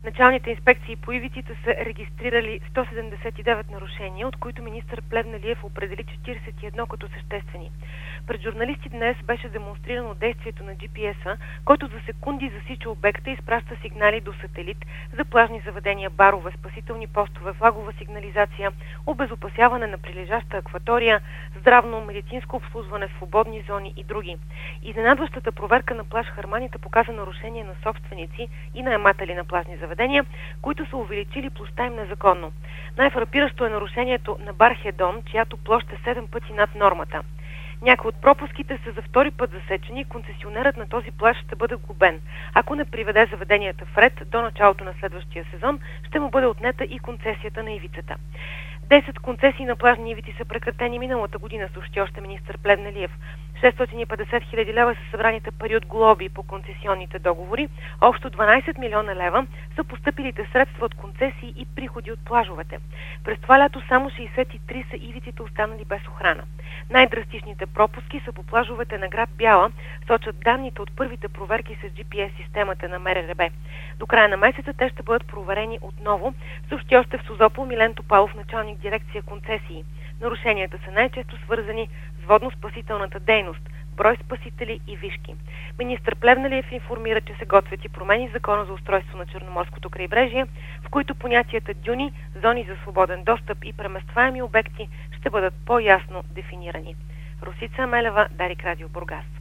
Началните инспекции по ивиците са регистрирали 179 нарушения, от които министър Плевнелиев определи 41 като съществени. Пред журналисти днес беше демонстрирано действието на GPS-а, който за секунди засича обекта и изпраща сигнали до сателит за плажни заведения, барове, спасителни постове, флагова сигнализация, обезопасяване на прилежаща акватория, здравно, медицинско обслужване в свободни зони и други. Изненадващата проверка на плаж Харманията показа нарушение на собственици и наематели на плажни заведения, които са увеличили площта им незаконно. Най-фрапиращо е нарушението на бар Хедон, чиято площ е 7 пъти над нормата. Някои от пропуските са за втори път засечени и концесионерът на този плаж ще бъде глобен. Ако не приведе заведенията в ред до началото на следващия сезон, ще му бъде отнета и концесията на ивицата. 10 концесии на плажни ивици са прекратени миналата година, съобщи още министър Плевнелиев. 650 хиляди лева са събраните пари от глоби по концесионните договори. Общо 12 милиона лева са постъпилите средства от концесии и приходи от плажовете. През това лято само 63 са ивиците останали без охрана. Най-драстичните пропуски са по плажовете на град Бяла, сочат данните от първите проверки с GPS-системата на МРРБ. До края на месеца те ще бъдат проверени отново, съобщи още в Созопол Милен Топалов, началник дирекция концесии. Нарушенията са най-често свързани с водно-спасителната дейност, брой спасители и вишки. Министър Плевнелиев информира, че се готвят и промени в Закона за устройство на Черноморското крайбрежие, в които понятията дюни, зони за свободен достъп и преместваеми обекти ще бъдат по-ясно дефинирани. Росица Амелева, Дарик Радио, Бургас.